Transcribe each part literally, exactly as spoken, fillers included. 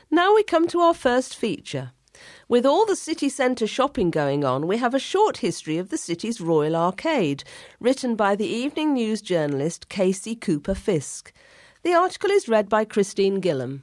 Now we come to our first feature. With all the city centre shopping going on, we have a short history of the city's Royal Arcade, written by the Evening News journalist Casey Cooper Fisk. The article is read by Christine Gillam.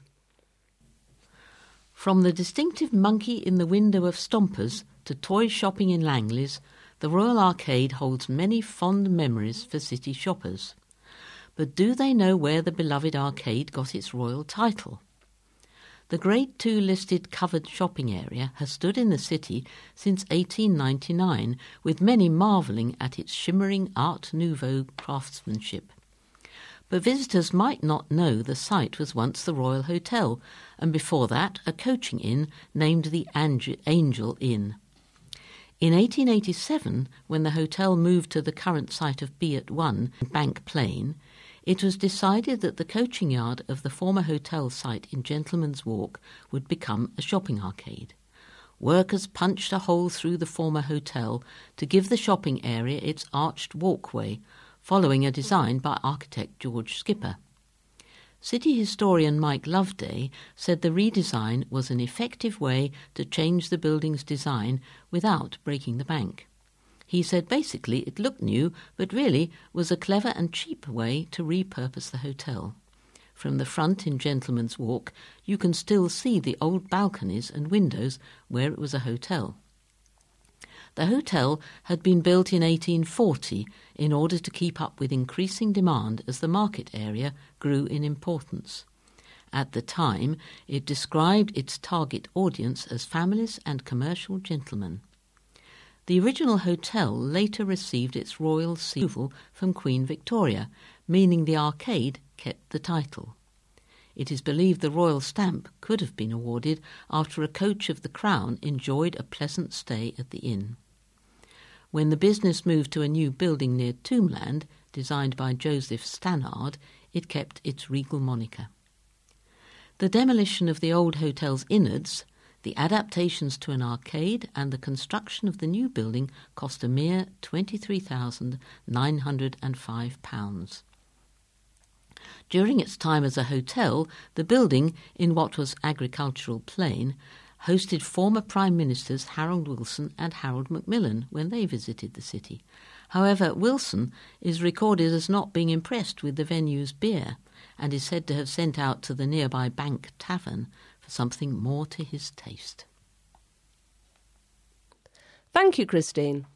From the distinctive monkey in the window of Stompers to toy shopping in Langley's, the Royal Arcade holds many fond memories for city shoppers. But do they know where the beloved arcade got its royal title? The Grade two listed covered shopping area has stood in the city since eighteen ninety-nine, with many marvelling at its shimmering Art Nouveau craftsmanship. But visitors might not know the site was once the Royal Hotel, and before that a coaching inn named the Angel Inn. In eighteen eighty-seven, when the hotel moved to the current site of B at one, Bank Plain, it was decided that the coaching yard of the former hotel site in Gentleman's Walk would become a shopping arcade. Workers punched a hole through the former hotel to give the shopping area its arched walkway, following a design by architect George Skipper. City historian Mike Loveday said the redesign was an effective way to change the building's design without breaking the bank. He said basically it looked new, but really was a clever and cheap way to repurpose the hotel. From the front in Gentleman's Walk, you can still see the old balconies and windows where it was a hotel. The hotel had been built in eighteen forty in order to keep up with increasing demand as the market area grew in importance. At the time, it described its target audience as families and commercial gentlemen. The original hotel later received its royal seal from Queen Victoria, meaning the arcade kept the title. It is believed the royal stamp could have been awarded after a coach of the Crown enjoyed a pleasant stay at the inn. When the business moved to a new building near Tombland, designed by Joseph Stannard, it kept its regal moniker. The demolition of the old hotel's innards, the adaptations to an arcade and the construction of the new building cost a mere twenty-three thousand nine hundred five pounds. During its time as a hotel, the building, in what was Agricultural Plain, hosted former Prime Ministers Harold Wilson and Harold Macmillan when they visited the city. However, Wilson is recorded as not being impressed with the venue's beer and is said to have sent out to the nearby Bank Tavern for something more to his taste. Thank you, Christine.